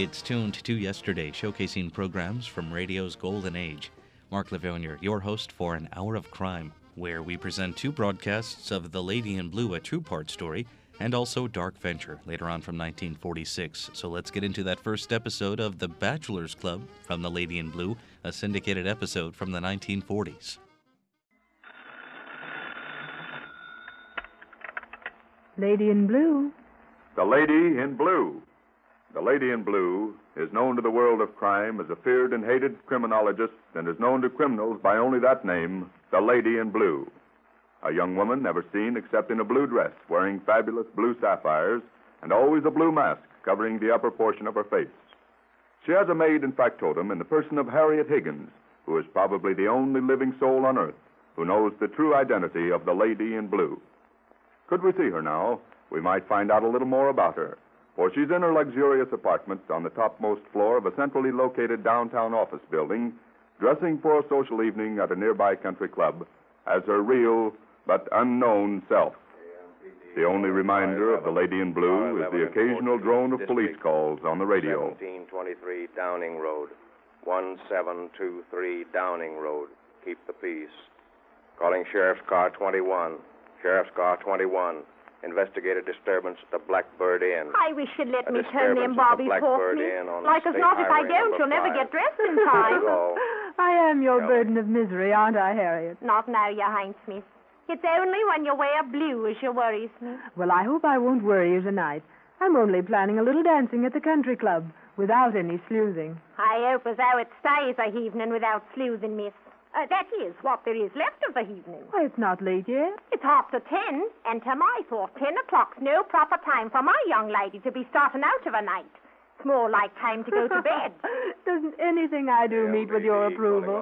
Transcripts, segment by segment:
It's tuned to yesterday, showcasing programs from radio's golden age. Mark Lavernier, your host for An Hour of Crime, where we present two broadcasts of The Lady in Blue, a two-part story, and also Dark Venture, later on from 1946. So let's get into that first episode of The Bachelor's Club from The Lady in Blue, a syndicated episode from the 1940s. Lady in Blue. The Lady in Blue. The Lady in Blue is known to the world of crime as a feared and hated criminologist and is known to criminals by only that name, The Lady in Blue. A young woman never seen except in a blue dress, wearing fabulous blue sapphires, and always a blue mask covering the upper portion of her face. She has a maid and factotum in the person of Harriet Higgins, who is probably the only living soul on earth who knows the true identity of the Lady in Blue. Could we see her now, we might find out a little more about her, for she's in her luxurious apartment on the topmost floor of a centrally located downtown office building, dressing for a social evening at a nearby country club as her real but unknown self. The only reminder of the Lady in Blue is the occasional drone of police calls on the radio. 1723 Downing Road. 1723 Downing Road. Keep the peace. Calling Sheriff's Car 21. Sheriff's Car 21. Investigate a disturbance at the Blackbird Inn. I wish you'd let me turn them bobbies off me. Like as not, if I don't, you'll never get dressed in time. I am your burden of misery, aren't I, Harriet? Not now, you Hindsmith. It's only when you wear blue as you worries me. Well, I hope I won't worry you tonight. I'm only planning a little dancing at the country club, without any sleuthing. I hope as how it stays a evening without sleuthing, miss. That is what there is left of the evening. Why, it's not late yet. It's 10:30, and to my thought, 10 o'clock's no proper time for my young lady to be starting out of a night. It's more like time to go to bed. Doesn't anything I do meet with your approval?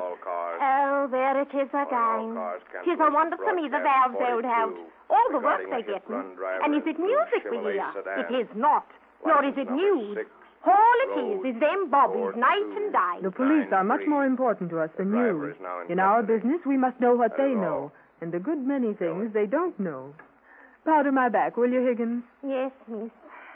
Oh, there it is again. 'Tis a wonder to me the valves hold out. All the work they get me. And is it music we hear? It is not. Nor is it news. All it is them bobbies, night and day. The police are much more important to us than you. In our business, we must know what they know, and a good many things they don't know. Powder my back, will you, Higgins? Yes, miss.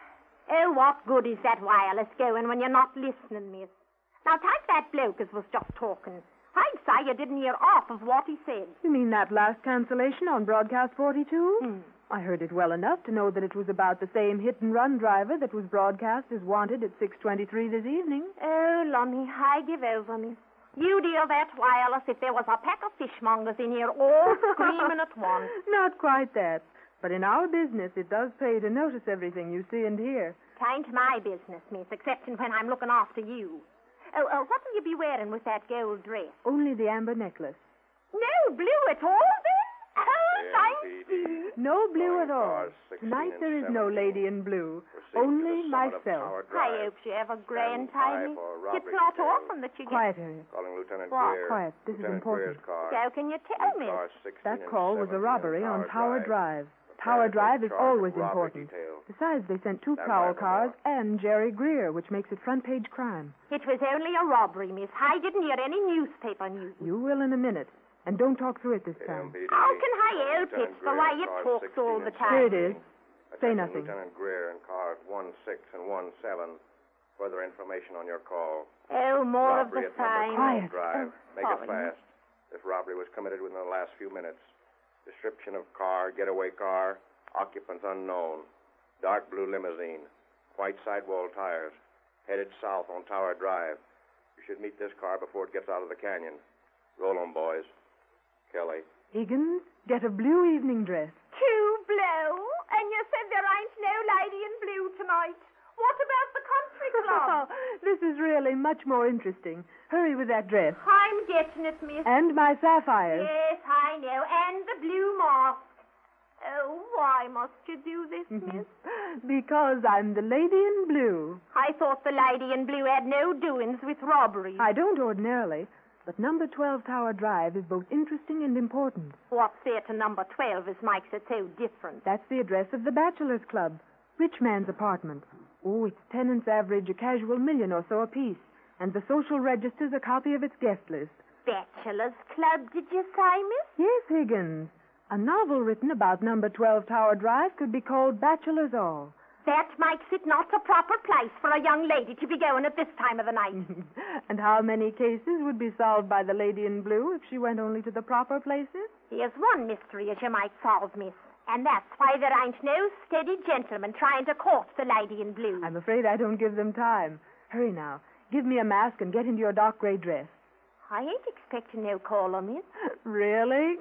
Oh, what good is that wireless going when you're not listening, miss? Now, take that bloke as was just talking. I'd say you didn't hear half of what he said. You mean that last cancellation on Broadcast 42? I heard it well enough to know that it was about the same hit-and-run driver that was broadcast as wanted at 6:23 this evening. Oh, Lummy, I give over, miss. You'd hear that wireless if there was a pack of fishmongers in here all screaming at once. Not quite that. But in our business, it does pay to notice everything you see and hear. Tain't my business, miss, excepting when I'm looking after you. Oh, what'll you be wearing with that gold dress? Only the amber necklace. No blue at all, then? Oh, thank you. No blue at all. Tonight there is no Lady in Blue. Only myself. I hope you have a grand time. It's not often that you get... Quiet, Harriet. Calling Lieutenant What? Greer. Quiet. This is important. So can you tell me? That call was a robbery on Tower Drive. Tower Drive is always important. Besides, they sent 2 prowl cars and Jerry Greer, which makes it front-page crime. It was only a robbery, miss. I didn't hear any newspaper news. You will in a minute. And don't talk through it this time. How can I help it the way it talks all the time? Here it is. Say nothing. Lieutenant Greer in cars 16 and 17. Further information on your call. Oh, more Robbery of the at number same. 12 Quiet. Drive. Make it sorry. fast. This robbery was committed within the last few minutes. Description of car, getaway car, occupants unknown. Dark blue limousine. White sidewall tires. Headed south on Tower Drive. You should meet this car before it gets out of the canyon. Roll 'em, boys. Kelly. Higgins, get a blue evening dress. Too blow? And you said there ain't no lady in blue tonight. What about the country club? This is really much more interesting. Hurry with that dress. I'm getting it, miss. And my sapphires. Yes, I know. And the blue mask. Oh, why must you do this, miss? Because I'm the Lady in Blue. I thought the lady in blue had no doings with robberies. I don't ordinarily, but number 12 Tower Drive is both interesting and important. What's there to number 12 as makes it so different? That's the address of the Bachelor's Club. Rich man's apartment. Oh, its tenants average a casual $1 million or so apiece. And the social register's a copy of its guest list. Bachelor's Club, did you say, miss? Yes, Higgins. A novel written about number 12 Tower Drive could be called Bachelor's All. That makes it not a proper place for a young lady to be going at this time of the night. And how many cases would be solved by the lady in blue if she went only to the proper places? Here's one mystery as you might solve, miss. And that's why there ain't no steady gentleman trying to court the lady in blue. I'm afraid I don't give them time. Hurry now. Give me a mask and get into your dark gray dress. I ain't expecting no caller, miss. Really?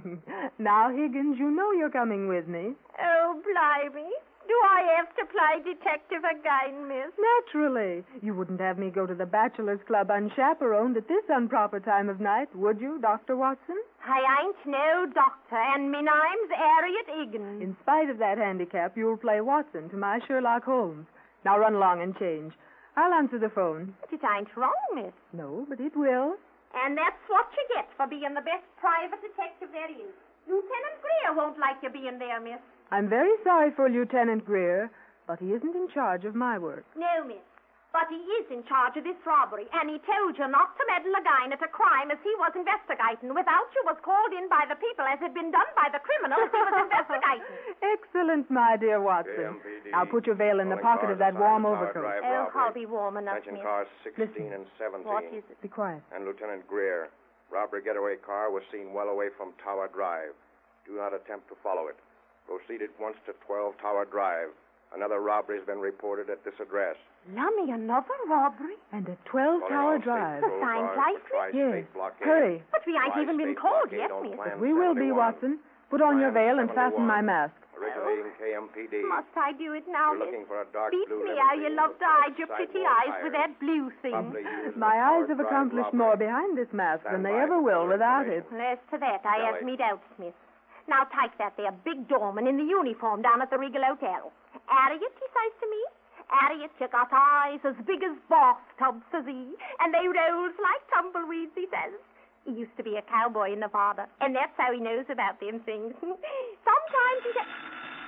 Now, Higgins, you know you're coming with me. Oh, blimey. Do I have to play detective again, miss? Naturally. You wouldn't have me go to the Bachelor's Club unchaperoned at this improper time of night, would you, Dr. Watson? I ain't no doctor, and me name's Harriet Higgins. In spite of that handicap, you'll play Watson to my Sherlock Holmes. Now run along and change. I'll answer the phone. But it ain't wrong, miss. No, but it will. And that's what you get for being the best private detective there is. Lieutenant Greer won't like you being there, miss. I'm very sorry for Lieutenant Greer, but he isn't in charge of my work. No, miss. But he is in charge of this robbery, and he told you not to meddle again at a crime as he was investigating without you was called in by the people as had been done by the criminal as he was investigating. Excellent, my dear Watson. KMPD. Now put your veil in the pocket of that warm overcoat. Oh, I'll be warm enough, Attention miss. cars 16 Listen. and 17. What is it? Be quiet. And Lieutenant Greer. Robbery getaway car was seen well away from Tower Drive. Do not attempt to follow it. Proceed at once to 12 Tower Drive. Another robbery has been reported at this address. Lummy, another robbery? And at 12 Tower Drive. The same place? Yes. Hurry. But we ain't even been called yet, miss. But we will be, Watson. Put on your veil and fasten my mask. Originating KMPD. Must I do it now, You're miss? looking for a dark Beat blue me how you limousine love to with hide your pretty sidewall eyes with tires. that blue thing. Probably used My in eyes Tower have Drive accomplished robbery. more behind this mask than Stand they by ever for will further without it. information. As to that, I have Kelly. me doubts, miss. Now take that there big doorman in the uniform down at the Regal Hotel. Harriet, he says to me. Harriet, you got eyes as big as bathtubs, says he, and they rolls like tumbleweeds, he says. He used to be a cowboy in Nevada, and that's how he knows about them things. Sometimes he says...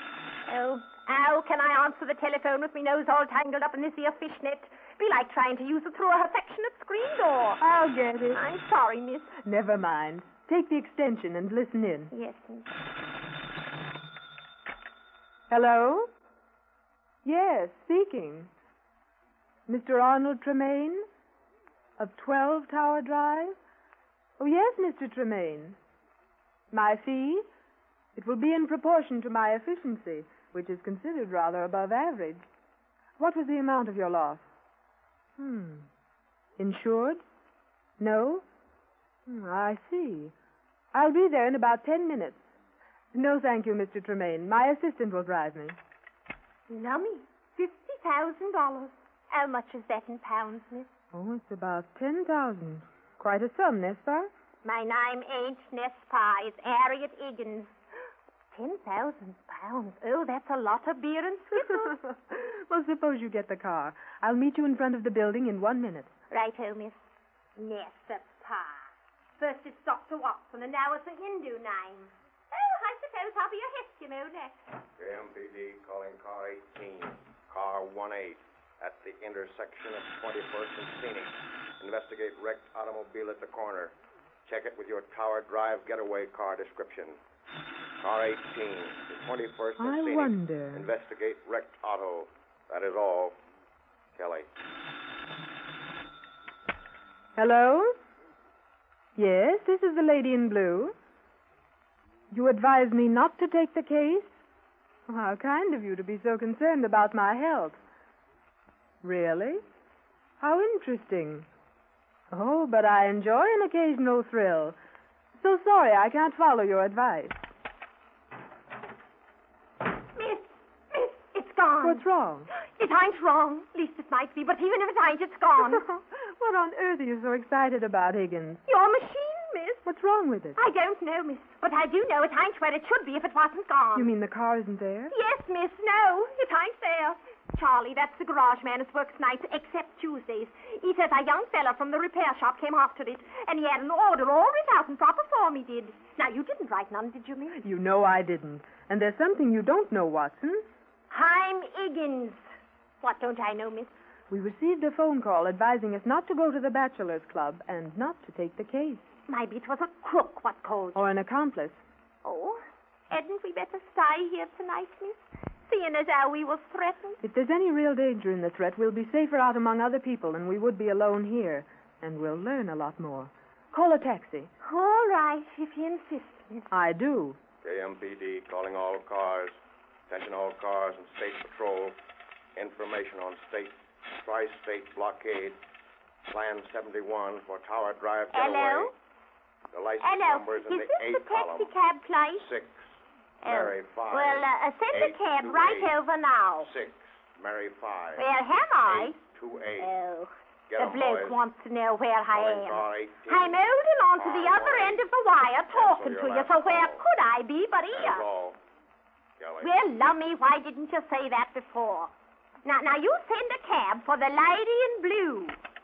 Oh, how can I answer the telephone with me nose all tangled up in this here fishnet? Be like trying to use it through a affectionate screen door. I'll get it. I'm sorry, miss. Never mind. Take the extension and listen in. Yes, miss. Hello? Yes, speaking. Mr. Arnold Tremaine? Of 12 Tower Drive? Oh, yes, Mr. Tremaine. My fee? It will be in proportion to my efficiency, which is considered rather above average. What was the amount of your loss? Insured? No? I see. I'll be there in about 10 minutes. No, thank you, Mr. Tremaine. My assistant will drive me. Lummy, $50,000. How much is that in pounds, miss? Oh, it's about 10,000. Quite a sum, n'est-ce pas? My name ain't Nespa. It's Harriet Higgins. 10,000 pounds. Oh, that's a lot of beer and skittles. Well, suppose you get the car. I'll meet you in front of the building in 1 minute. Righto, miss. Nespa. First it's Dr. Watson, and now it's a Hindu name. Oh, I suppose I'll be a Eskimo next. KMPD calling car 18, car 18 at the intersection of 21st and Scenic. Investigate wrecked automobile at the corner. Check it with your Tower Drive getaway car description. Car 18, the 21st and I Scenic. wonder. Investigate wrecked auto. That is all. Kelly. Hello? Yes, this is the lady in blue. You advise me not to take the case? How kind of you to be so concerned about my health. Really? How interesting. Oh, but I enjoy an occasional thrill. So sorry I can't follow your advice. Miss, it's gone. What's wrong? It ain't wrong. Least it might be, but even if it ain't, it's gone. What on earth are you so excited about, Higgins? Your machine, miss. What's wrong with it? I don't know, miss, but I do know it ain't where it should be if it wasn't gone. You mean the car isn't there? Yes, miss, no, it ain't there. Charlie, that's the garage man who works nights except Tuesdays. He says a young fella from the repair shop came after it, and he had an order all writ out in proper form, he did. Now, you didn't write none, did you, miss? You know I didn't. And there's something you don't know, Watson. I'm Higgins. What don't I know, miss? We received a phone call advising us not to go to the Bachelor's Club and not to take the case. Maybe it was a crook what called you. Or an accomplice. Oh, hadn't we better stay here tonight, miss? seeing as how we was threatened. If there's any real danger in the threat, we'll be safer out among other people than we would be alone here. And we'll learn a lot more. Call a taxi. All right, if you insist, miss. I do. KMPD calling all cars. Attention all cars and state patrol. Information on tri-state blockade. Plan 71 for Tower Drive getaway. Hello? The license number is in the 8th column. Is this the taxi cab place? 6, Mary 5. Well, send the cab right over now. 6, Mary 5. Where am I? 828. Oh, Get the 'em, bloke boys. wants to know where I Calling am. car 18. I'm holding on to the other end of the wire talking your to you, last so where call. could I be but That's here? all. Kelly. Well, lummy, why didn't you say that before? Now, you send a cab for the lady in blue.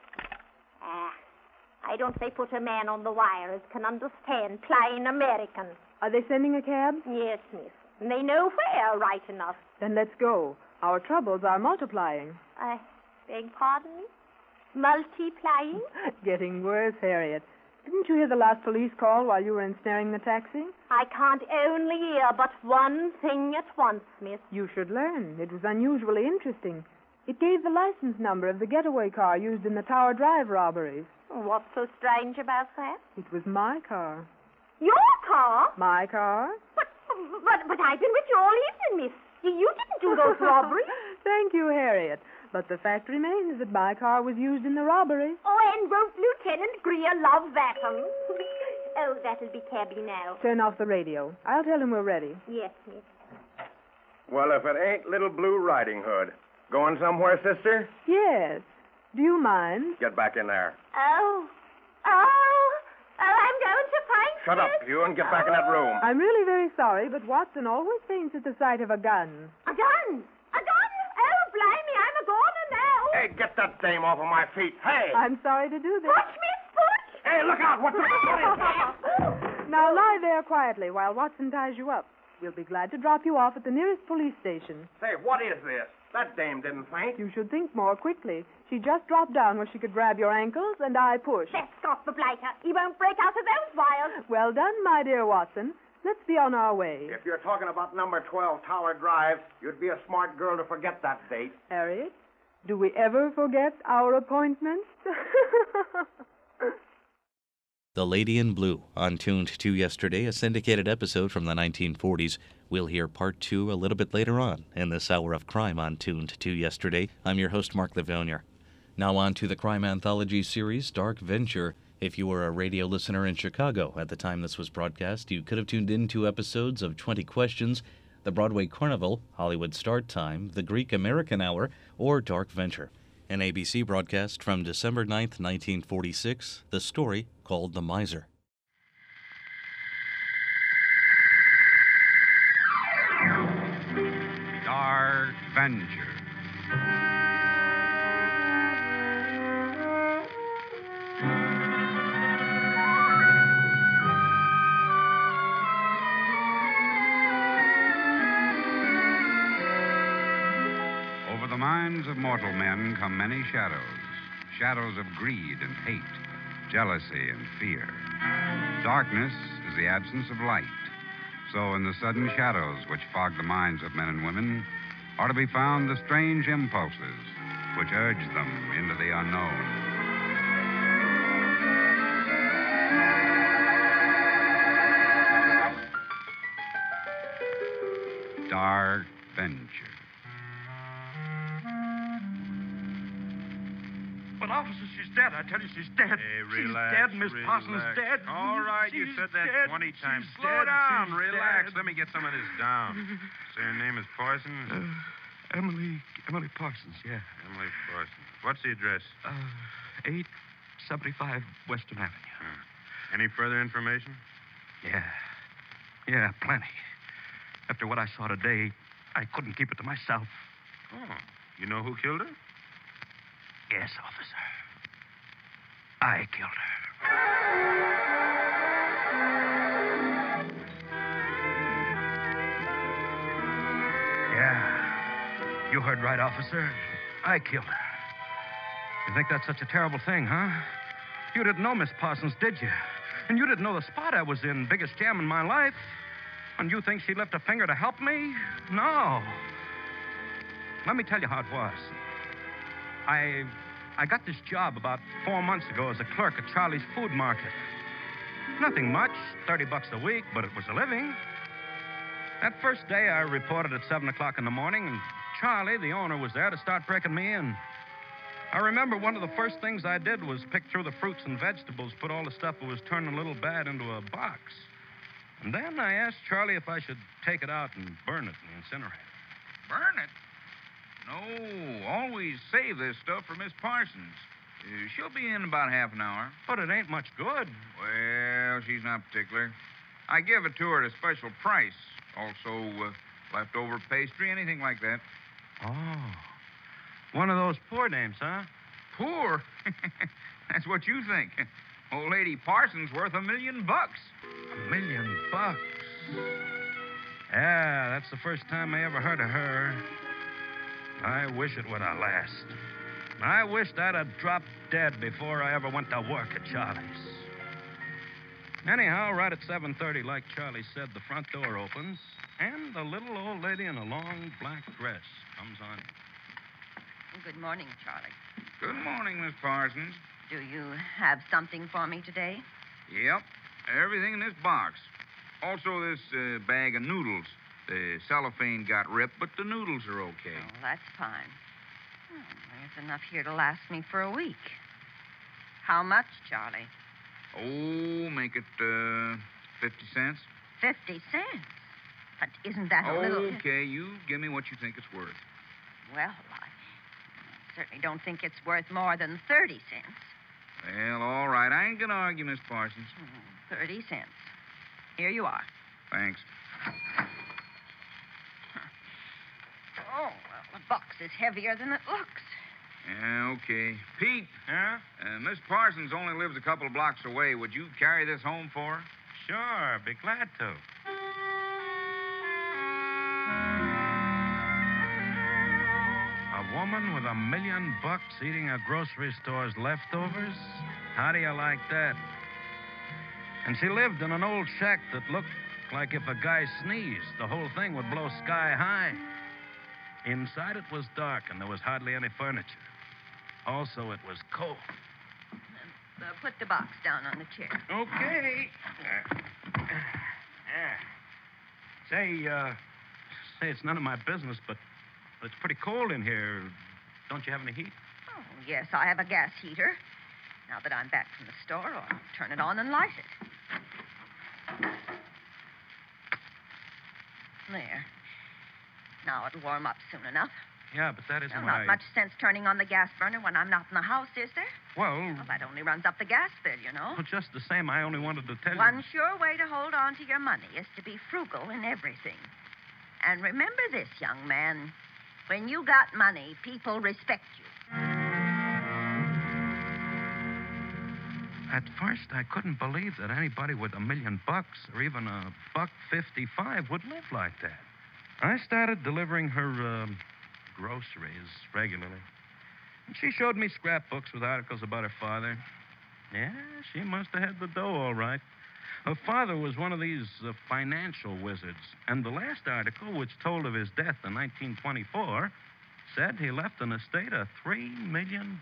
I don't say put a man on the wire as can understand plain American. Are they sending a cab? Yes, miss. And they know where, right enough. Then let's go. Our troubles are multiplying. I beg pardon me? Multiplying? Getting worse, Harriet. Didn't you hear the last police call while you were ensnaring the taxi? I can't only hear but one thing at once, miss. You should learn. It was unusually interesting. It gave the license number of the getaway car used in the Tower Drive robberies. What's so strange about that? It was my car. Your car? My car? But I've been with you all evening, miss. You didn't do those robberies. Thank you, Harriet. But the fact remains that my car was used in the robbery. Oh, and won't Lieutenant Greer love that one? Oh, that'll be cabby now. Turn off the radio. I'll tell him we're ready. Yes, miss. Well, if it ain't Little Blue Riding Hood. Going somewhere, sister? Yes. Do you mind? Get back in there. Oh, I'm going to find Shut up, you, and get back in that room. I'm really very sorry, but Watson always faints at the sight of a gun. A gun? A gun? Oh, blimey, I'm a goner now. Hey, get that dame off of my feet. Hey! I'm sorry to do this. Push, miss, push. Hey, look out! What's that? Now lie there quietly while Watson ties you up. We'll be glad to drop you off at the nearest police station. Say, what is this? That dame didn't faint. You should think more quickly. She just dropped down where she could grab your ankles, and I pushed. Let's stop the blighter. He won't break out of those wires. Well done, my dear Watson. Let's be on our way. If you're talking about number 12 Tower Drive, you'd be a smart girl to forget that date. Harriet, do we ever forget our appointments? The Lady in Blue, on Tuned to Yesterday, a syndicated episode from the 1940s. We'll hear part 2 a little bit later on in this hour of crime on Tuned to Yesterday. I'm your host, Mark Livonier. Now on to the crime anthology series, Dark Venture. If you were a radio listener in Chicago at the time this was broadcast, you could have tuned in to episodes of 20 Questions, The Broadway Carnival, Hollywood Start Time, The Greek American Hour, or Dark Venture. An ABC broadcast from December 9th, 1946, the story called The Miser. Dark Venture. Over the minds of mortal men come many shadows. Shadows of greed and hate, jealousy and fear. Darkness is the absence of light. So in the sudden shadows which fog the minds of men and women are to be found the strange impulses which urge them into the unknown. Dark Venture. But, officer, she's dead. I tell you, she's dead. Hey, she's relax, dead. Miss Parsons dead. All right, you She's said that dead. 20 times. She's Slow dead. down, She's relax. dead. Let me get some of this down. So her name is Poison? Emily Parsons, yeah. Emily Poison. What's the address? 875 Western Avenue. Any further information? Yeah, plenty. After what I saw today, I couldn't keep it to myself. Oh, you know who killed her? Yes, officer. I killed her. Yeah. You heard right, officer. I killed her. You think that's such a terrible thing, huh? You didn't know Miss Parsons, did you? And you didn't know the spot I was in, biggest jam in my life. And you think she left a finger to help me? No. let me tell you how it was. I got this job about 4 months ago as a clerk at Charlie's Food Market. Nothing much, $30 a week, but it was a living. That first day, I reported at 7 o'clock in the morning, and Charlie, the owner, was there to start breaking me in. I remember one of the first things I did was pick through the fruits and vegetables, put all the stuff that was turning a little bad into a box. And then I asked Charlie if I should take it out and burn it in the incinerator. Burn it? No, always save this stuff for Miss Parsons. She'll be in about half an hour. But it ain't much good. Well, she's not particular. I give it to her at a special price. Also, leftover pastry, anything like that. Oh. One of those poor names, huh? Poor? That's what you think. Old Lady Parsons worth $1 million. $1 million? Yeah, that's the first time I ever heard of her. I wish it would have lasted. I wished I'd have dropped dead before I ever went to work at Charlie's. Anyhow, right at 7:30, like Charlie said, the front door opens, and a little old lady in a long black dress comes on in. Good morning, Charlie. Good morning, Miss Parsons. Do you have something for me today? Yep. Everything in this box. Also this bag of noodles. The cellophane got ripped, but the noodles are okay. Oh, that's fine. There's enough here to last me for a week. How much, Charlie? Oh, make it 50 cents. 50 cents? But isn't that a little... Okay, you give me what you think it's worth. Well, I certainly don't think it's worth more than 30 cents. Well, all right. I ain't gonna argue, Miss Parsons. 30 cents. Here you are. Thanks. Oh, well, the box is heavier than it looks. Yeah, okay. Pete. Huh? Miss Parsons only lives a couple of blocks away. Would you carry this home for her? Sure, be glad to. A woman with $1 million eating a grocery store's leftovers? How do you like that? And she lived in an old shack that looked like if a guy sneezed, the whole thing would blow sky high. Inside it was dark, and there was hardly any furniture. Also, it was cold. Put the box down on the chair. Okay. Say, it's none of my business, but it's pretty cold in here. Don't you have any heat? Oh, yes, I have a gas heater. Now that I'm back from the store, I'll turn it on and light it. There. Now it'll warm up soon enough. Yeah, but that isn't not much sense turning on the gas burner when I'm not in the house, is there? Well, that only runs up the gas bill, you know. Well, just the same, I only wanted to tell you... One sure way to hold on to your money is to be frugal in everything. And remember this, young man. When you got money, people respect you. At first, I couldn't believe that anybody with $1 million or even $1.55 would live like that. I started delivering her groceries regularly. And she showed me scrapbooks with articles about her father. Yeah, she must have had the dough all right. Her father was one of these financial wizards. And the last article, which told of his death in 1924, said he left an estate of $3 million.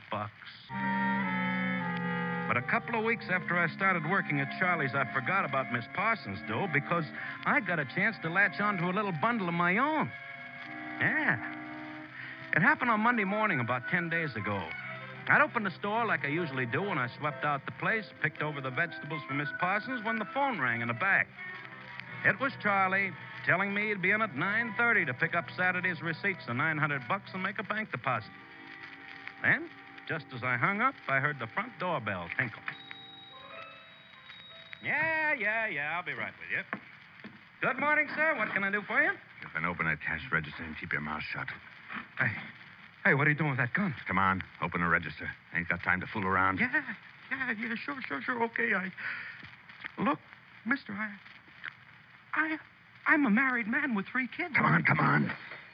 But a couple of weeks after I started working at Charlie's, I forgot about Miss Parsons' dough because I got a chance to latch onto a little bundle of my own. Yeah. It happened on Monday morning about 10 days ago. I'd opened the store like I usually do when I swept out the place, picked over the vegetables for Miss Parsons when the phone rang in the back. It was Charlie telling me he'd be in at 9:30 to pick up Saturday's receipts of $900 and make a bank deposit. Then, just as I hung up, I heard the front doorbell tinkle. Yeah, I'll be right with you. Good morning, sir. What can I do for you? You can open that cash register and keep your mouth shut. Hey, what are you doing with that gun? Come on, open the register. Ain't got time to fool around. Yeah, sure. Okay, Look, mister, I'm a married man with 3 kids. Come on.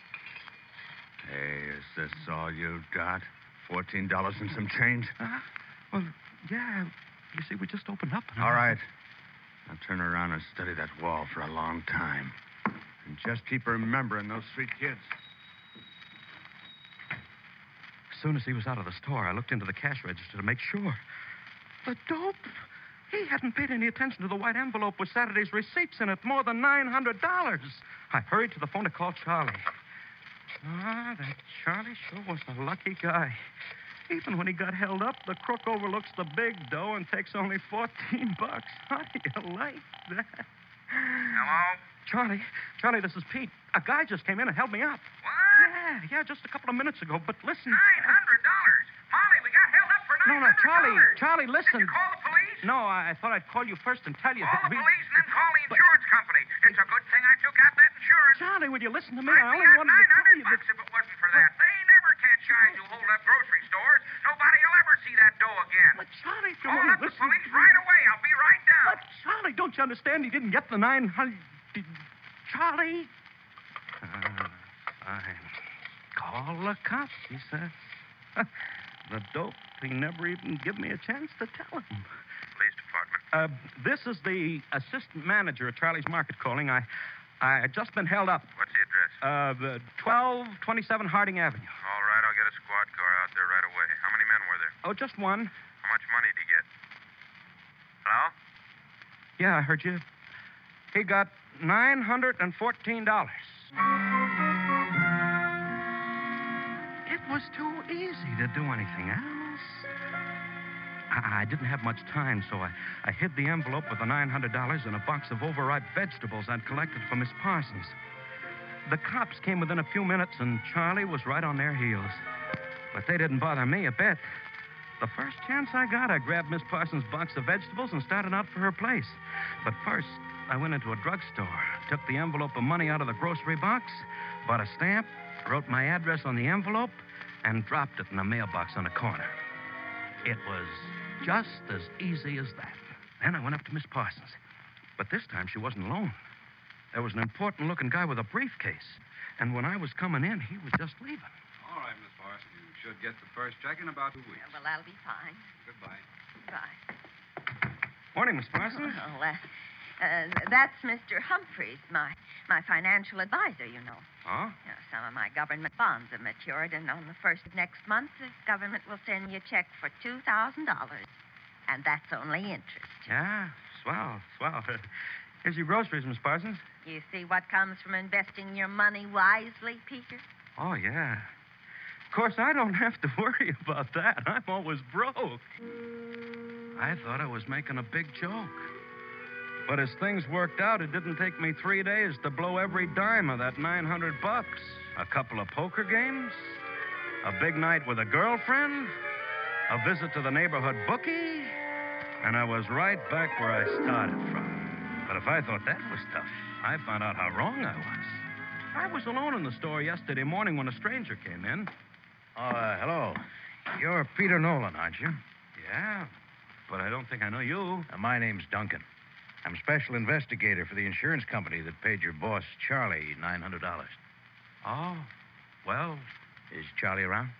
Hey, is this all you got? $14 and some change? Well, yeah. You see, we just opened up. All right. Now turn around and study that wall for a long time. And just keep remembering those 3 kids. soon as he was out of the store, I looked into the cash register to make sure. The dope. He hadn't paid any attention to the white envelope with Saturday's receipts in it, more than $900. I hurried to the phone to call Charlie. Ah, that Charlie sure was a lucky guy. Even when he got held up, the crook overlooks the big dough and takes only $14. How do you like that? Hello? Charlie, this is Pete. A guy just came in and held me up. What? Yeah, just a couple of minutes ago. But listen. $900? Molly, we got held up for $900. No, Charlie, listen. Did you call the police? No, I thought I'd call you first and tell you Call that the police and then call the insurance company. It's a good thing I took out that insurance. Charlie, would you listen to me? I'd I be only at wanted to tell you $900 if it wasn't for that. They never catch guys who hold up grocery stores. Nobody will ever see that dough again. But Charlie, if you Call want up to the listen. police right away. I'll be right down. But Charlie, don't you understand? He didn't get the 900. Charlie. Fine. Call the cops, he says. The dope, he never even give me a chance to tell him. Police department. This is the assistant manager at Charlie's Market calling. I just been held up. What's the address? 1227 Harding Avenue. All right, I'll get a squad car out there right away. How many men were there? Oh, just one. How much money did he get? Hello? Yeah, I heard you. He got $914. It was too easy to do anything else. I didn't have much time, so I hid the envelope with the $900 in a box of overripe vegetables I'd collected from Miss Parsons. The cops came within a few minutes, and Charlie was right on their heels. But they didn't bother me a bit. The first chance I got, I grabbed Miss Parsons' box of vegetables and started out for her place. But first, I went into a drugstore, took the envelope of money out of the grocery box, bought a stamp, wrote my address on the envelope, and dropped it in a mailbox on the corner. It was just as easy as that. Then I went up to Miss Parsons. But this time she wasn't alone. There was an important-looking guy with a briefcase. And when I was coming in, he was just leaving. All right, Miss Parsons. You should get the first check in about 2 weeks. Well, that'll be fine. Goodbye. Bye. Morning, Miss Parsons. Well, that's Mr. Humphreys, my financial advisor, you know. Oh? Some of my government bonds have matured, and on the 1st of next month, the government will send you a check for $2,000. And that's only interest. Yeah, swell. Here's your groceries, Miss Parsons. You see what comes from investing your money wisely, Peter? Oh, yeah. Of course, I don't have to worry about that. I'm always broke. I thought I was making a big joke. But as things worked out, it didn't take me 3 days to blow every dime of that $900. A couple of poker games, a big night with a girlfriend, a visit to the neighborhood bookie, and I was right back where I started from. But if I thought that was tough, I found out how wrong I was. I was alone in the store yesterday morning when a stranger came in. Hello. You're Peter Nolan, aren't you? Yeah, but I don't think I know you. My name's Duncan. I'm special investigator for the insurance company that paid your boss, Charlie, $900. Oh, well... Is Charlie around?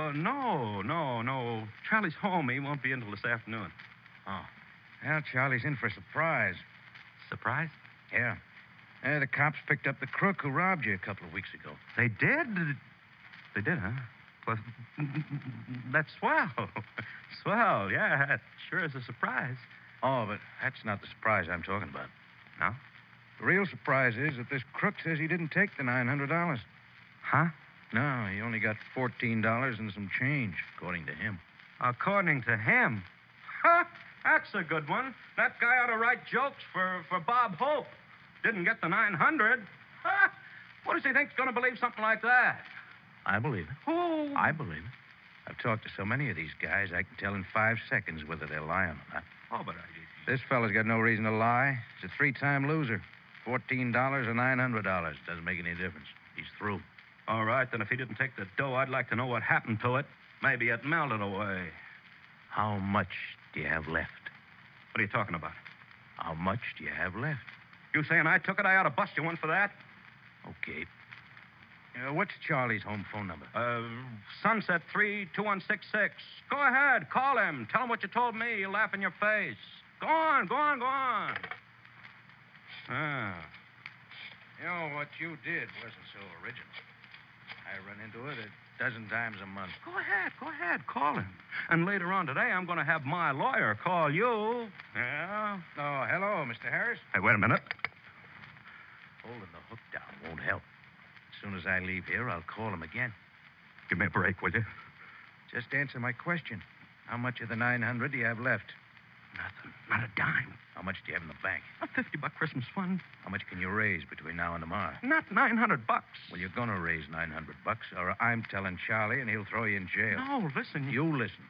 No. Charlie's home. He won't be in until this afternoon. Oh. Well, Charlie's in for a surprise. Surprise? Yeah. The cops picked up the crook who robbed you a couple of weeks ago. They did? They did, huh? Well, that's swell. Swell, yeah. That sure is a surprise. Oh, but that's not the surprise I'm talking about. No? The real surprise is that this crook says he didn't take the $900. Huh? No, he only got $14 and some change, according to him. According to him? Ha! That's a good one. That guy ought to write jokes for Bob Hope. Didn't get the $900. Ha! What does he think's going to believe something like that? I believe it. Who? I believe it. I've talked to so many of these guys, I can tell in 5 seconds whether they're lying or not. Oh, but This fella's got no reason to lie. He's a 3-time loser. $14 or $900. Doesn't make any difference. He's through. All right, then if he didn't take the dough, I'd like to know what happened to it. Maybe it melted away. How much do you have left? What are you talking about? How much do you have left? You saying I took it? I ought to bust you one for that? Okay. What's Charlie's home phone number? Sunset 32166. Go ahead. Call him. Tell him what you told me. He'll laugh in your face. Go on. Ah. You know, what you did wasn't so original. I run into it a dozen times a month. Go ahead. Call him. And later on today, I'm going to have my lawyer call you. Yeah? Oh, hello, Mr. Harris. Hey, wait a minute. Holding the hook down won't help. As soon as I leave here, I'll call him again. Give me a break, will you? Just answer my question. How much of the $900 do you have left? Nothing. Not a dime. How much do you have in the bank? A $50 Christmas fund. How much can you raise between now and tomorrow? Not $900. Well, you're going to raise $900, or I'm telling Charlie, and he'll throw you in jail. No, listen. You listen.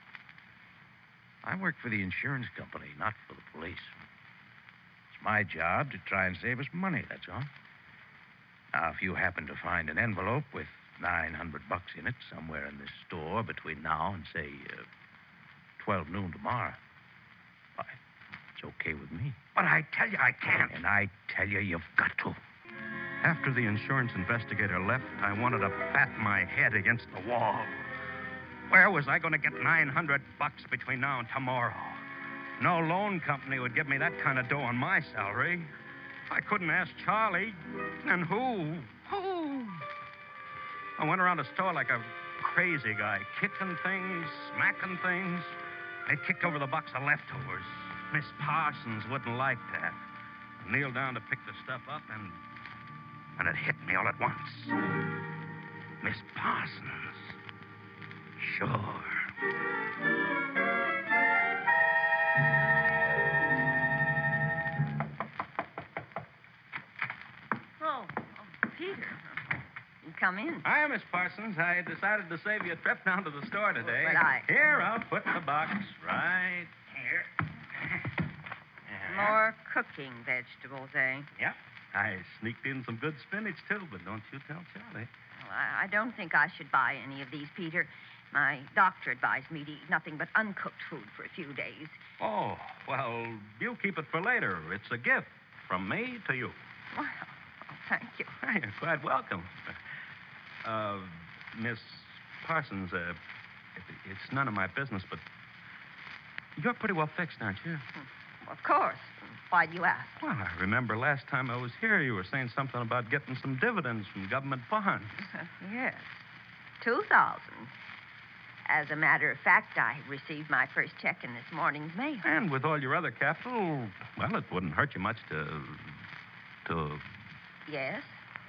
I work for the insurance company, not for the police. It's my job to try and save us money, that's all. Now, if you happen to find an envelope with $900 in it somewhere in this store between now and, say, 12 noon tomorrow, why, it's okay with me. But I tell you, I can't. And I tell you, you've got to. After the insurance investigator left, I wanted to bat my head against the wall. Where was I going to get $900 between now and tomorrow? No loan company would give me that kind of dough on my salary. I couldn't ask Charlie. And who? I went around the store like a crazy guy, kicking things, smacking things. They kicked over the box of leftovers. Miss Parsons wouldn't like that. I kneeled down to pick the stuff up, and it hit me all at once. Miss Parsons. Sure. Oh, Peter. You come in. Hi, Miss Parsons. I decided to save you a trip down to the store today. But Here, I'll put the box right here. More cooking vegetables, eh? Yep. I sneaked in some good spinach, too, but don't you tell Charlie. Well, I don't think I should buy any of these, Peter. My doctor advised me to eat nothing but uncooked food for a few days. Oh, well, you keep it for later. It's a gift from me to you. Well, thank you. Hey, you're quite welcome. Miss Parsons, it's none of my business, but you're pretty well fixed, aren't you? Of course. Why'd you ask? Well, I remember last time I was here, you were saying something about getting some dividends from government bonds. Yes. 2,000. As a matter of fact, I received my first check in this morning's mail. And with all your other capital, well, it wouldn't hurt you much to... Yes?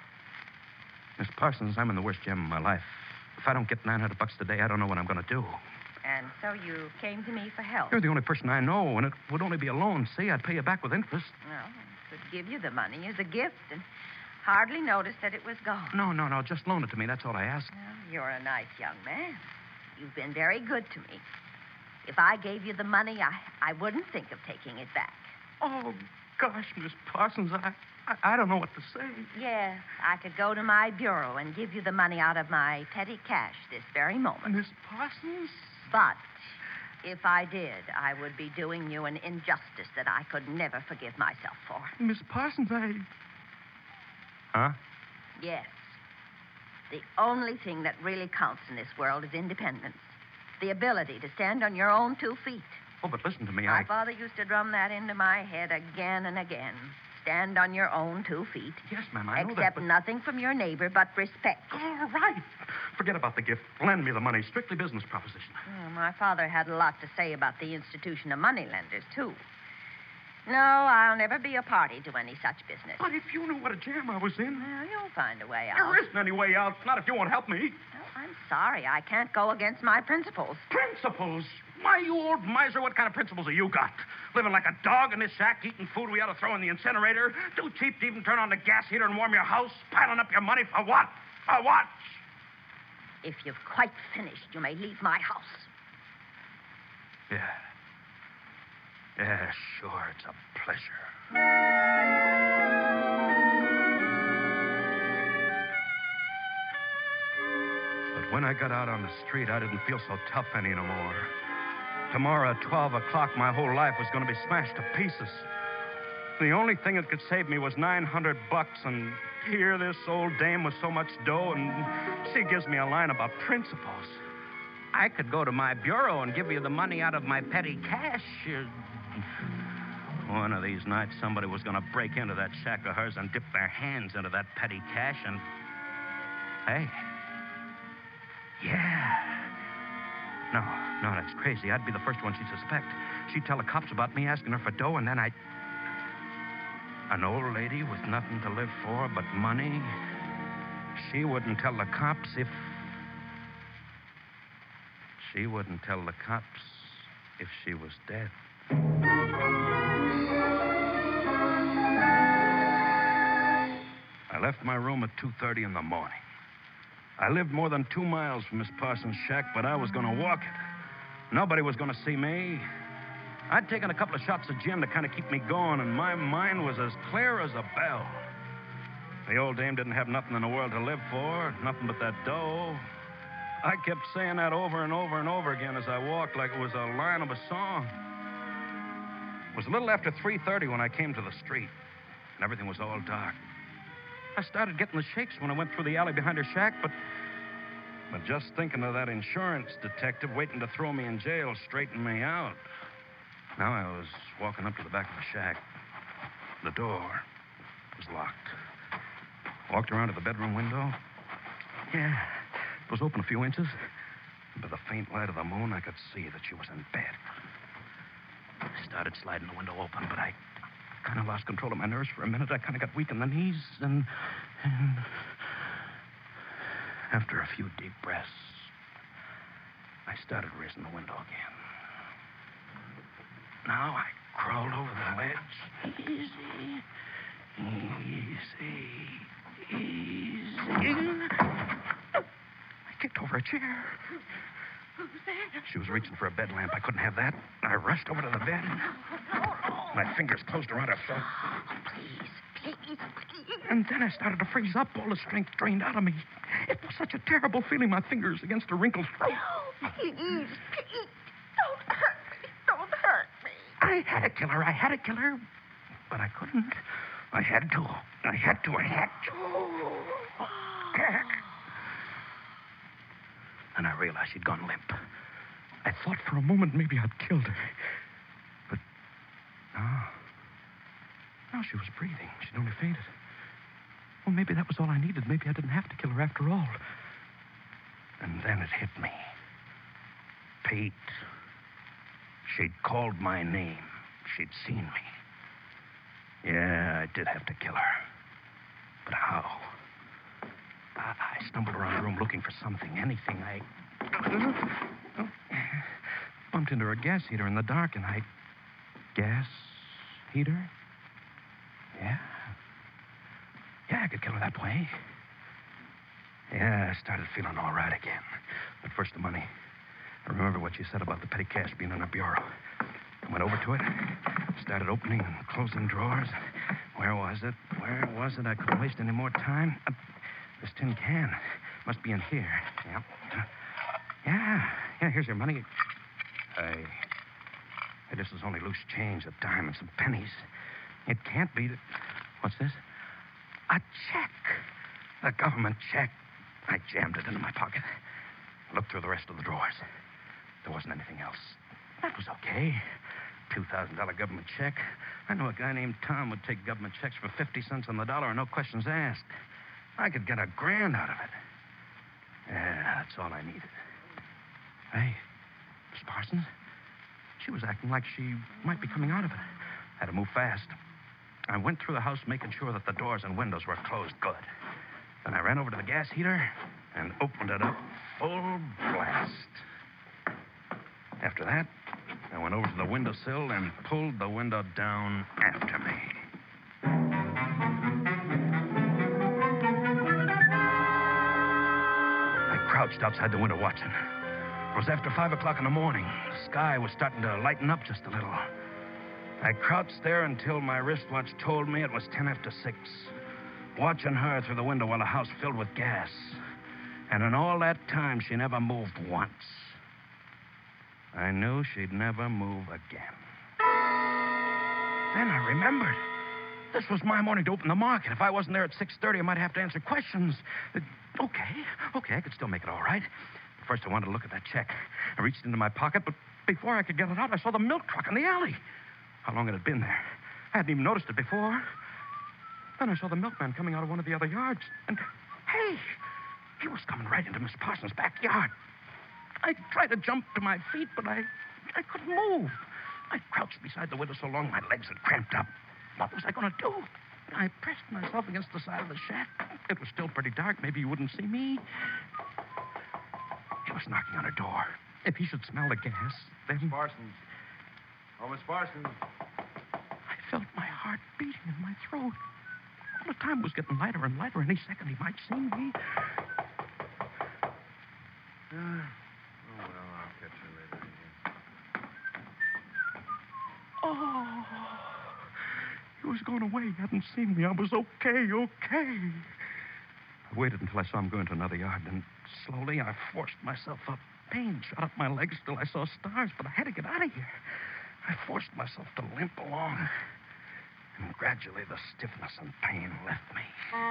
Miss Parsons, I'm in the worst jam of my life. If I don't get $900 today, I don't know what I'm going to do. And so you came to me for help? You're the only person I know, and it would only be a loan. See, I'd pay you back with interest. Well, I could give you the money as a gift and hardly notice that it was gone. No. Just loan it to me. That's all I ask. Well, you're a nice young man. You've been very good to me. If I gave you the money, I wouldn't think of taking it back. Oh, gosh, Miss Parsons, I don't know what to say. Yes, I could go to my bureau and give you the money out of my petty cash this very moment. Miss Parsons? But if I did, I would be doing you an injustice that I could never forgive myself for. Miss Parsons, Huh? Yes. The only thing that really counts in this world is independence. The ability to stand on your own 2 feet. Oh, but listen to me, My father used to drum that into my head again and again. Stand on your own 2 feet. Yes, ma'am, I know that, Accept but... nothing from your neighbor but respect. All right. Forget about the gift. Lend me the money. Strictly business proposition. Oh, my father had a lot to say about the institution of moneylenders, too. No, I'll never be a party to any such business. But if you knew what a jam I was in... Well, you'll find a way out. There isn't any way out. Not if you won't help me. No, I'm sorry. I can't go against my principles. Principles? Why, you old miser, what kind of principles have you got? Living like a dog in this shack, eating food we ought to throw in the incinerator? Too cheap to even turn on the gas heater and warm your house? Piling up your money for what? For what? If you've quite finished, you may leave my house. Yeah. Yeah, sure. It's a pleasure. But when I got out on the street, I didn't feel so tough any no more. Tomorrow at 12 o'clock, my whole life was going to be smashed to pieces. The only thing that could save me was $900, and here this old dame with so much dough, and she gives me a line about principles. I could go to my bureau and give you the money out of my petty cash. One of these nights, somebody was going to break into that shack of hers and dip their hands into that petty cash, and... Hey, Yeah. No, that's crazy. I'd be the first one she'd suspect. She'd tell the cops about me asking her for dough, and then I'd... An old lady with nothing to live for but money. She wouldn't tell the cops if... She wouldn't tell the cops if she was dead. I left my room at 2:30 in the morning. I lived more than 2 miles from Miss Parsons' shack, but I was going to walk it. Nobody was going to see me. I'd taken a couple of shots of gin to kind of keep me going, and my mind was as clear as a bell. The old dame didn't have nothing in the world to live for, nothing but that dough. I kept saying that over and over and over again as I walked, like it was a line of a song. It was a little after 3:30 when I came to the street, and everything was all dark. I started getting the shakes when I went through the alley behind her shack, but just thinking of that insurance detective waiting to throw me in jail straightened me out. Now I was walking up to the back of the shack. The door was locked. Walked around to the bedroom window. Yeah, it was open a few inches. And by the faint light of the moon, I could see that she was in bed. I started sliding the window open, but I kind of lost control of my nerves for a minute. I kind of got weak in the knees, and after a few deep breaths, I started raising the window again. Now I crawled over the ledge. Easy. I kicked over a chair. Who's there? She was reaching for a bed lamp. I couldn't have that. I rushed over to the bed. My fingers closed around her throat. Please. And then I started to freeze up. All the strength drained out of me. It was such a terrible feeling, my fingers against her wrinkled throat. No, please. Don't hurt me. I had to kill her. But I couldn't. I had to. And I realized she'd gone limp. I thought for a moment maybe I'd killed her. But no, she was breathing. She'd only fainted. Well, maybe that was all I needed. Maybe I didn't have to kill her after all. And then it hit me. Pete. She'd called my name. She'd seen me. Yeah, I did have to kill her. But how? I stumbled around the room looking for something, anything. I bumped into a gas heater in the dark, and Gas heater? Yeah, I could kill her that way. Yeah, I started feeling all right again. But first, the money. I remember what she said about the petty cash being in her bureau. I went over to it, started opening and closing drawers. Where was it? I couldn't waste any more time. This tin can must be in here. Yep. Yeah, here's your money. This is only loose change, a dime and some pennies. It can't be that... What's this? A check. A government check. I jammed it into my pocket. I looked through the rest of the drawers. There wasn't anything else. That was okay. $2,000 government check. I know a guy named Tom would take government checks for 50 cents on the dollar and no questions asked. I could get $1,000 out of it. Yeah, that's all I needed. Hey, Miss Parsons? She was acting like she might be coming out of it. I had to move fast. I went through the house making sure that the doors and windows were closed good. Then I ran over to the gas heater and opened it up full blast. After that, I went over to the windowsill and pulled the window down after me. I crouched outside the window watching. It was after 5 o'clock in the morning. The sky was starting to lighten up just a little. I crouched there until my wristwatch told me it was 10 after 6, watching her through the window while the house filled with gas. And in all that time, she never moved once. I knew she'd never move again. Then I remembered. This was my morning to open the market. If I wasn't there at 6:30, I might have to answer questions. Okay, I could still make it all right. But first, I wanted to look at that check. I reached into my pocket, but before I could get it out, I saw the milk truck in the alley. How long had it been there? I hadn't even noticed it before. Then I saw the milkman coming out of one of the other yards. And, hey, He was coming right into Miss Parsons' backyard. I tried to jump to my feet, but I couldn't move. I crouched beside the window so long my legs had cramped up. What was I going to do? I pressed myself against the side of the shack. It was still pretty dark. Maybe he wouldn't see me. He was knocking on a door. If he should smell the gas, then... Miss Parsons. Oh, Miss Parsons. I felt my heart beating in my throat. All the time was getting lighter and lighter. Any second he might see me. Oh, well, I'll catch you later again. Oh, he was going away. He hadn't seen me. I was okay. I waited until I saw him go into another yard. Then slowly I forced myself up. Pain shot up my legs till I saw stars, but I had to get out of here. I forced myself to limp along. And gradually the stiffness and pain left me.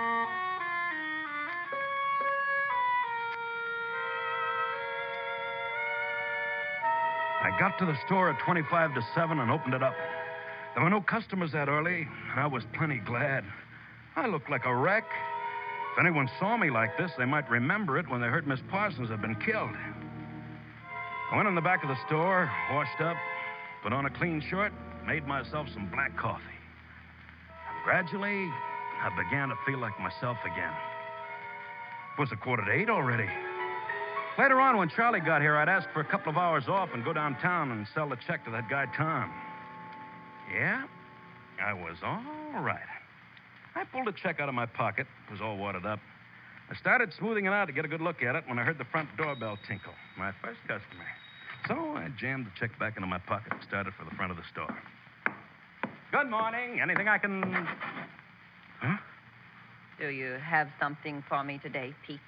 I got to the store at 25 to 7 and opened it up. There were no customers that early, and I was plenty glad. I looked like a wreck. If anyone saw me like this, they might remember it when they heard Miss Parsons had been killed. I went in the back of the store, washed up, put on a clean shirt, made myself some black coffee. And gradually, I began to feel like myself again. It was 7:45 already. Later on, when Charlie got here, I'd ask for a couple of hours off and go downtown and sell the check to that guy, Tom. Yeah, I was all right. I pulled the check out of my pocket. It was all wadded up. I started smoothing it out to get a good look at it when I heard the front doorbell tinkle. My first customer. So I jammed the check back into my pocket and started for the front of the store. Good morning. Anything I can... Huh? Do you have something for me today, Pete?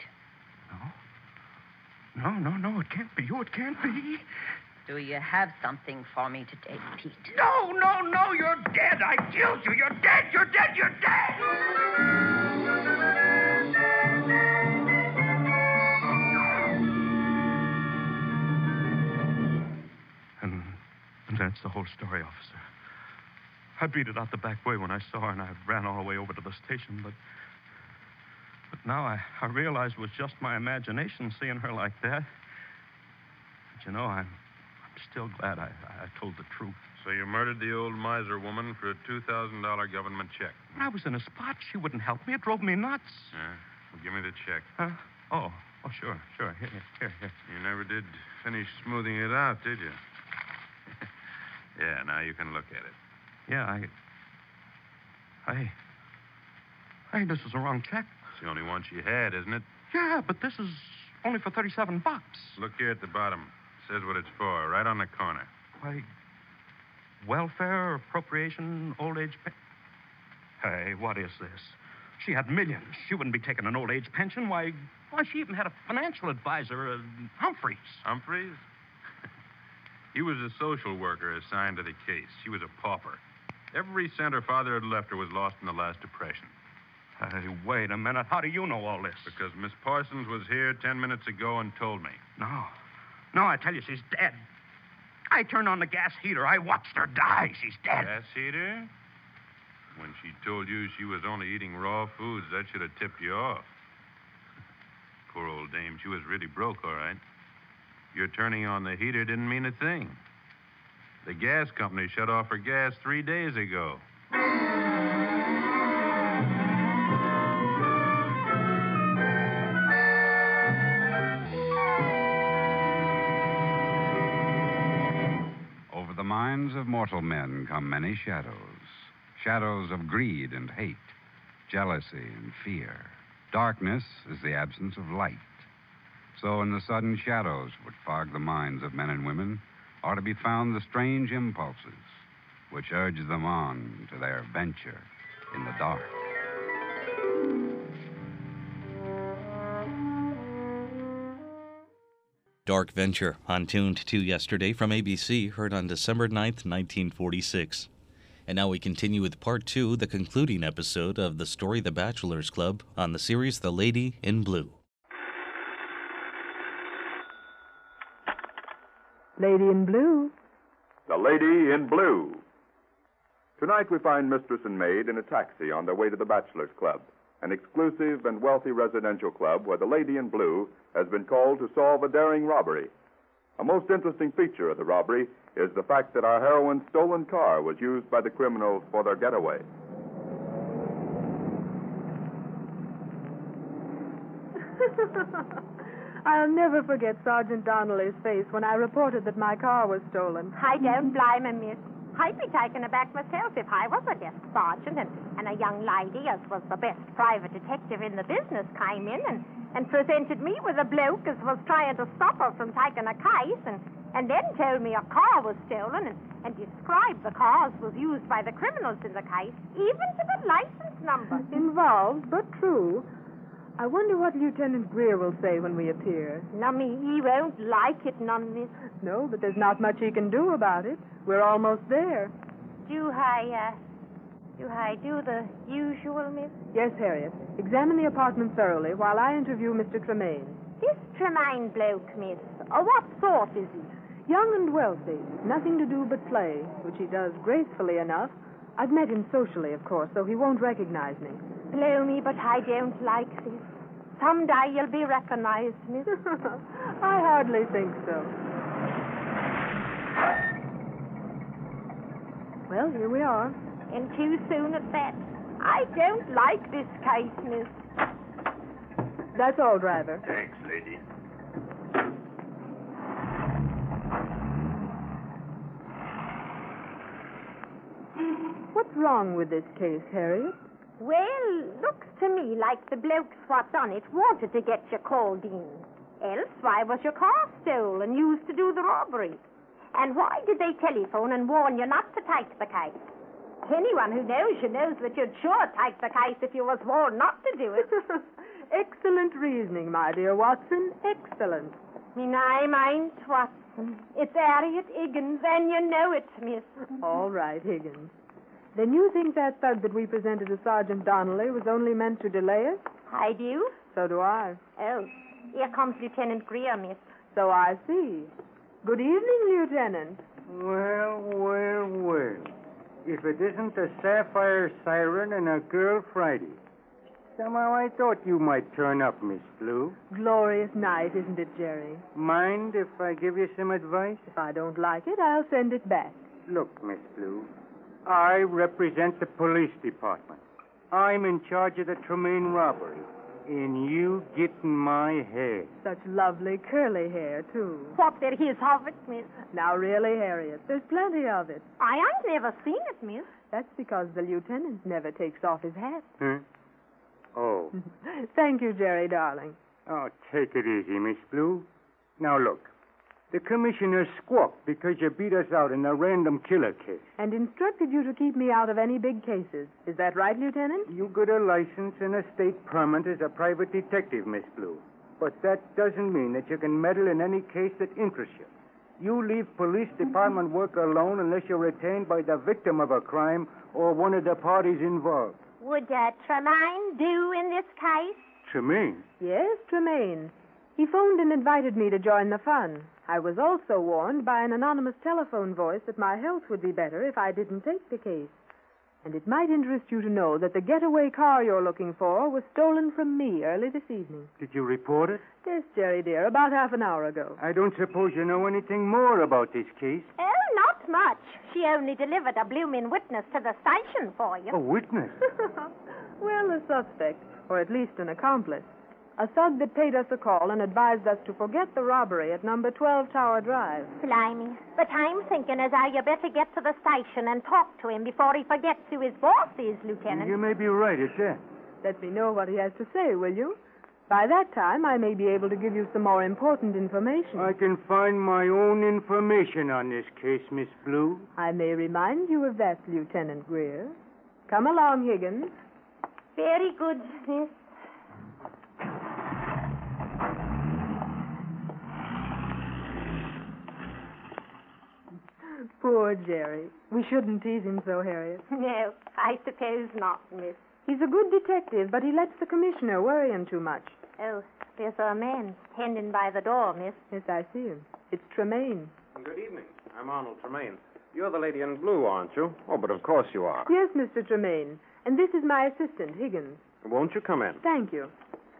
No. It can't be you. It can't be. Do you have something for me today, Pete? No. You're dead. I killed you. You're dead. You're dead. And that's the whole story, officer. I beat it out the back way when I saw her, and I ran all the way over to the station, but now I realize it was just my imagination seeing her like that. But you know, I'm still glad I told the truth. So you murdered the old miser woman for a $2,000 government check. I was in a spot. She wouldn't help me. It drove me nuts. Yeah? Well, give me the check. Huh? Oh, sure. Here. You never did finish smoothing it out, did you? Yeah, now you can look at it. Yeah, I think this is the wrong check. It's the only one she had, isn't it? Yeah, but this is only for $37. Look here at the bottom. It says what it's for, right on the corner. Why, welfare, appropriation, old age Hey, what is this? She had millions. She wouldn't be taking an old age pension. Why, she even had a financial advisor, Humphreys. Humphreys? He was a social worker assigned to the case. She was a pauper. Every cent her father had left her was lost in the last depression. Hey, wait a minute. How do you know all this? Because Miss Parsons was here 10 minutes ago and told me. No, I tell you, she's dead. I turned on the gas heater. I watched her die. She's dead. Gas heater? When she told you she was only eating raw foods, that should have tipped you off. Poor old dame. She was really broke, all right. Your turning on the heater didn't mean a thing. The gas company shut off her gas 3 days ago. Over the minds of mortal men come many shadows. Shadows of greed and hate, jealousy and fear. Darkness is the absence of light. So in the sudden shadows which fog the minds of men and women are to be found the strange impulses which urge them on to their venture in the dark. Dark Venture, on Tuned to Yesterday from ABC, heard on December 9th, 1946. And now we continue with Part 2, the concluding episode of the story The Bachelor's Club on the series The Lady in Blue. Lady in Blue. The Lady in Blue. Tonight we find mistress and maid in a taxi on their way to the Bachelor's Club. an exclusive and wealthy residential club where the Lady in Blue has been called to solve a daring robbery. A most interesting feature of the robbery is the fact that our heroine's stolen car was used by the criminals for their getaway. I'll never forget Sergeant Donnelly's face when I reported that my car was stolen. I don't blame him, miss. I'd be taken aback myself if I was a desk sergeant and a young lady, as was the best private detective in the business, came in and presented me with a bloke as was trying to stop her from taking a case and then told me a car was stolen and described the car as was used by the criminals in the case, even to the license number. Involved, but true. I wonder what Lieutenant Greer will say when we appear. Lummy, he won't like it none, miss. No, but there's not much he can do about it. We're almost there. Do I do the usual, miss? Yes, Harriet. Examine the apartment thoroughly while I interview Mr. Tremaine. This Tremaine bloke, miss, what sort is he? Young and wealthy. Nothing to do but play, which he does gracefully enough. I've met him socially, of course, so he won't recognize me. Blow me, but I don't like this. Someday you'll be recognized, miss. I hardly think so. Well, here we are. And too soon at that. I don't like this case, miss. That's all, driver. Thanks, lady. What's wrong with this case, Harriet? Well, looks to me like the blokes what done it wanted to get you called in. Else, why was your car stolen, used to do the robbery? And why did they telephone and warn you not to take the case? Anyone who knows you knows that you'd sure take the case if you was warned not to do it. Excellent reasoning, my dear Watson. Excellent. Me name ain't Watson. It's Harriet Higgins, and you know it, miss. All right, Higgins. Then you think that thug that we presented to Sergeant Donnelly was only meant to delay us? I do. So do I. Oh, here comes Lieutenant Greer, miss. So I see. Good evening, Lieutenant. Well. If it isn't a sapphire siren and a girl Friday. Somehow I thought you might turn up, Miss Blue. Glorious night, isn't it, Jerry? Mind if I give you some advice? If I don't like it, I'll send it back. Look, Miss Blue, I represent the police department. I'm in charge of the Tremaine robbery. And you get in my hair. Such lovely curly hair, too. What there is of it, miss? Now, really, Harriet, there's plenty of it. I ain't never seen it, miss. That's because the lieutenant never takes off his hat. Huh? Oh. Thank you, Jerry, darling. Oh, take it easy, Miss Blue. Now, look. The commissioner squawked because you beat us out in a random killer case. And instructed you to keep me out of any big cases. Is that right, Lieutenant? You got a license and a state permit as a private detective, Miss Blue. But that doesn't mean that you can meddle in any case that interests you. You leave police department work alone unless you're retained by the victim of a crime or one of the parties involved. Would Tremaine do in this case? Tremaine? Yes, Tremaine. He phoned and invited me to join the fun. I was also warned by an anonymous telephone voice that my health would be better if I didn't take the case. And it might interest you to know that the getaway car you're looking for was stolen from me early this evening. Did you report it? Yes, Jerry, dear, about half an hour ago. I don't suppose you know anything more about this case. Oh, not much. She only delivered a blooming witness to the station for you. A witness? Well, a suspect, or at least an accomplice. A thug that paid us a call and advised us to forget the robbery at number 12 Tower Drive. Blimey. But I'm thinking as how you better get to the station and talk to him before he forgets who his boss is, Lieutenant. You may be right at that. Let me know what he has to say, will you? By that time, I may be able to give you some more important information. I can find my own information on this case, Miss Blue. I may remind you of that, Lieutenant Greer. Come along, Higgins. Very good, miss. Poor Jerry. We shouldn't tease him so, Harriet. No, I suppose not, miss. He's a good detective, but he lets the commissioner worry him too much. Oh, there's a man standing by the door, miss. Yes, I see him. It's Tremaine. Good evening. I'm Arnold Tremaine. You're the lady in blue, aren't you? Oh, but of course you are. Yes, Mr. Tremaine. And this is my assistant, Higgins. Won't you come in? Thank you.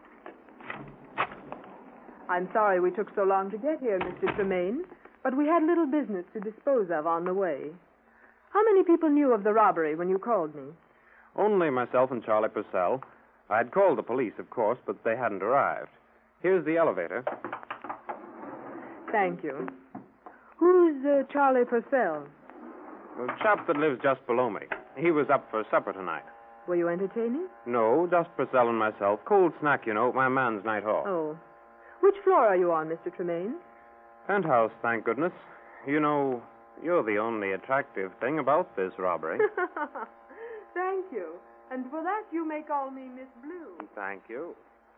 I'm sorry we took so long to get here, Mr. Tremaine, but we had little business to dispose of on the way. How many people knew of the robbery when you called me? Only myself and Charlie Purcell. I'd called the police, of course, but they hadn't arrived. Here's the elevator. Thank you. Who's Charlie Purcell? The chap that lives just below me. He was up for supper tonight. Were you entertaining? No, just Purcell and myself. Cold snack, you know, my man's night off. Oh. Which floor are you on, Mr. Tremaine? Penthouse, thank goodness. You know, you're the only attractive thing about this robbery. Thank you. And for that, you may call me Miss Blue. Thank you.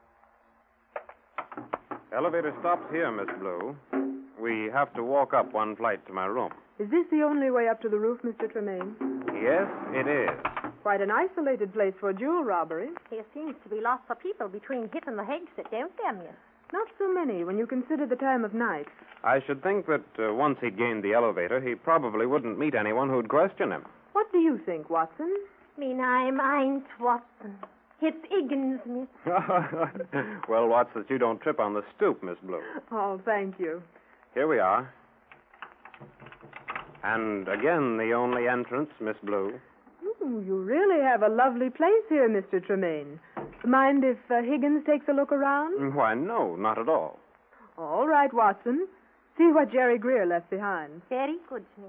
Elevator stops here, Miss Blue. We have to walk up one flight to my room. Is this the only way up to the roof, Mr. Tremaine? Yes, it is. Quite an isolated place for a jewel robbery. There seems to be lots of people between Hit and the exit, don't there, miss? Not so many when you consider the time of night. I should think that once he'd gained the elevator, he probably wouldn't meet anyone who'd question him. What do you think, Watson? Me name ain't Watson. It's Higgins, miss. Well, watch that you don't trip on the stoop, Miss Blue. Oh, thank you. Here we are. And again, the only entrance, Miss Blue. Ooh, you really have a lovely place here, Mr. Tremaine. Mind if Higgins takes a look around? Why, no, not at all. All right, Watson. See what Jerry Greer left behind. Very good, miss.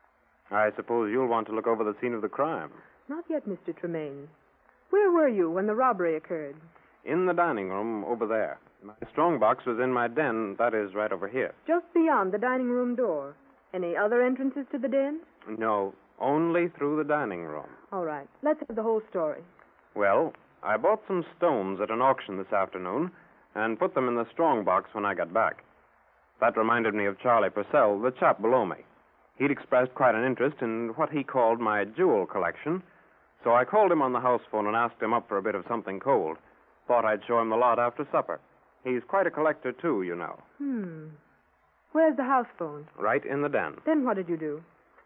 I suppose you'll want to look over the scene of the crime. Not yet, Mr. Tremaine. Where were you when the robbery occurred? In the dining room over there. My strongbox was in my den, that is, right over here. Just beyond the dining room door. Any other entrances to the den? No, only through the dining room. All right. Let's have the whole story. Well, I bought some stones at an auction this afternoon and put them in the strongbox when I got back. That reminded me of Charlie Purcell, the chap below me. He'd expressed quite an interest in what he called my jewel collection, so I called him on the house phone and asked him up for a bit of something cold. Thought I'd show him the lot after supper. He's quite a collector, too, you know. Where's the house phone? Right in the den. Then what did you do?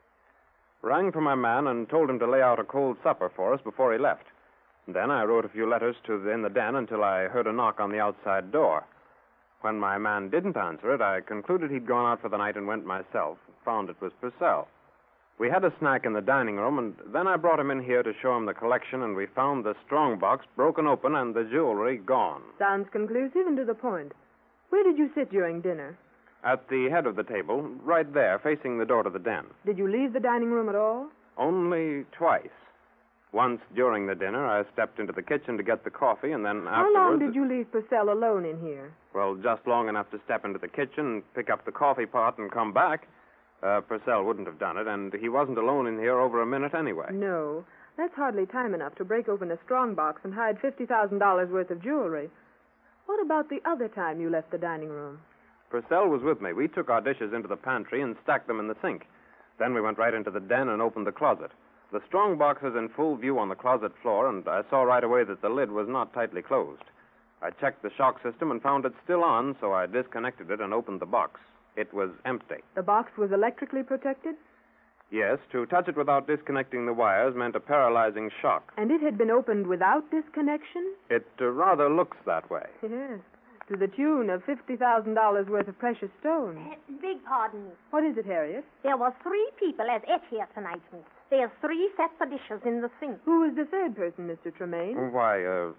Rang for my man and told him to lay out a cold supper for us before he left. Then I wrote a few letters in the den until I heard a knock on the outside door. When my man didn't answer it, I concluded he'd gone out for the night and went myself. Found it was Purcell. We had a snack in the dining room, and then I brought him in here to show him the collection, and we found the strongbox broken open and the jewelry gone. Sounds conclusive and to the point. Where did you sit during dinner? At the head of the table, right there, facing the door to the den. Did you leave the dining room at all? Only twice. Once during the dinner, I stepped into the kitchen to get the coffee, and then afterwards... How long did you leave Purcell alone in here? Well, just long enough to step into the kitchen, pick up the coffee pot, and come back. Purcell wouldn't have done it, and he wasn't alone in here over a minute anyway. No. That's hardly time enough to break open a strongbox and hide $50,000 worth of jewelry. What about the other time you left the dining room? Purcell was with me. We took our dishes into the pantry and stacked them in the sink. Then we went right into the den and opened the closet. The strongbox was in full view on the closet floor, and I saw right away that the lid was not tightly closed. I checked the shock system and found it still on, so I disconnected it and opened the box. It was empty. The box was electrically protected? Yes, to touch it without disconnecting the wires meant a paralyzing shock. And it had been opened without disconnection? It rather looks that way. Yes, to the tune of $50,000 worth of precious stones. Beg pardon me. What is it, Harriet? There was 3 people as ate here tonight, miss. There's 3 sets of dishes in the sink. Who was the third person, Mr. Tremaine? Why,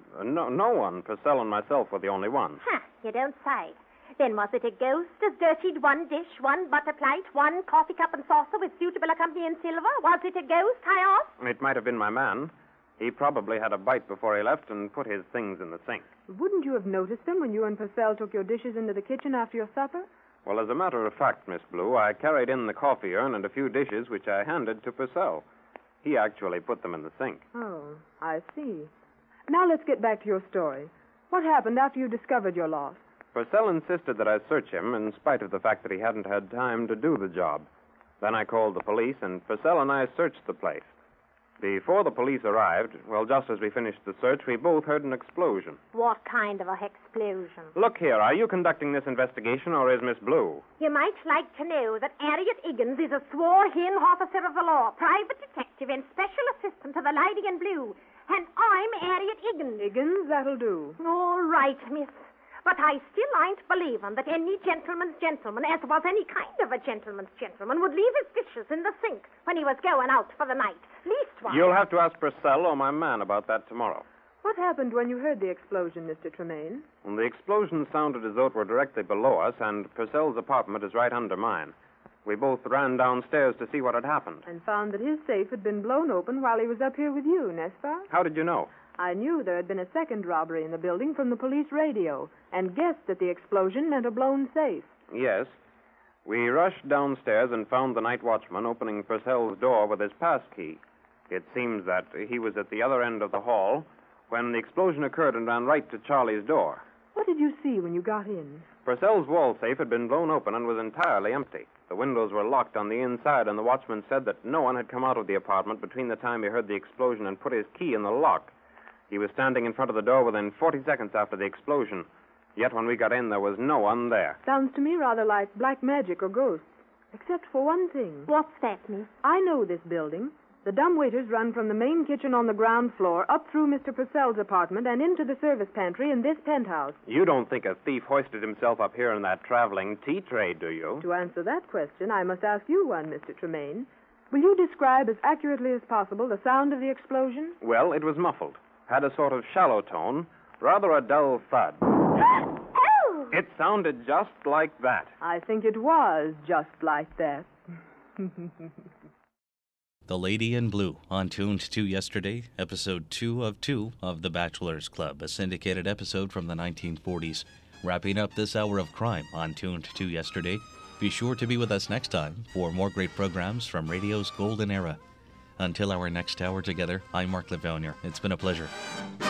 no one. Purcell and myself were the only ones. You don't say. Then was it a ghost as dirtied 1 dish, 1 butter plate, 1 coffee cup and saucer with suitable accompanying silver? Was it a ghost, I ask? It might have been my man. He probably had a bite before he left and put his things in the sink. Wouldn't you have noticed them when you and Purcell took your dishes into the kitchen after your supper? Well, as a matter of fact, Miss Blue, I carried in the coffee urn and a few dishes which I handed to Purcell. He actually put them in the sink. Oh, I see. Now let's get back to your story. What happened after you discovered your loss? Purcell insisted that I search him in spite of the fact that he hadn't had time to do the job. Then I called the police, and Purcell and I searched the place. Before the police arrived, well, just as we finished the search, we both heard an explosion. What kind of a explosion? Look here, are you conducting this investigation, or is Miss Blue? You might like to know that Harriet Higgins is a sworn officer of the law, private detective, and special assistant to the Lady in Blue. And I'm Harriet Higgins. Higgins, that'll do. All right, miss. But I still ain't believing that any gentleman's gentleman, as was any kind of a gentleman's gentleman, would leave his dishes in the sink when he was going out for the night. Leastwise. You'll have to ask Purcell or my man about that tomorrow. What happened when you heard the explosion, Mr. Tremaine? Well, the explosion sounded as though it were directly below us, and Purcell's apartment is right under mine. We both ran downstairs to see what had happened. And found that his safe had been blown open while he was up here with you, n'est-ce pas? How did you know? I knew there had been a second robbery in the building from the police radio, and guessed that the explosion meant a blown safe. Yes. We rushed downstairs and found the night watchman opening Purcell's door with his pass key. It seems that he was at the other end of the hall when the explosion occurred and ran right to Charlie's door. What did you see when you got in? Purcell's wall safe had been blown open and was entirely empty. The windows were locked on the inside, and the watchman said that no one had come out of the apartment between the time he heard the explosion and put his key in the lock. He was standing in front of the door within 40 seconds after the explosion. Yet when we got in, there was no one there. Sounds to me rather like black magic or ghosts. Except for one thing. What's that, miss? I know this building. The dumbwaiters run from the main kitchen on the ground floor up through Mr. Purcell's apartment and into the service pantry in this penthouse. You don't think a thief hoisted himself up here in that traveling tea tray, do you? To answer that question, I must ask you one, Mr. Tremaine. Will you describe as accurately as possible the sound of the explosion? Well, it was muffled. Had a sort of shallow tone, rather a dull thud. Oh! It sounded just like that. I think it was just like that. The Lady in Blue, on Tuned to Yesterday, episode 2 of 2 of The Bachelor's Club, a syndicated episode from the 1940s. Wrapping up this hour of crime on Tuned to Yesterday. Be sure to be with us next time for more great programs from radio's golden era. Until our next hour together, I'm Mark Levonier. It's been a pleasure.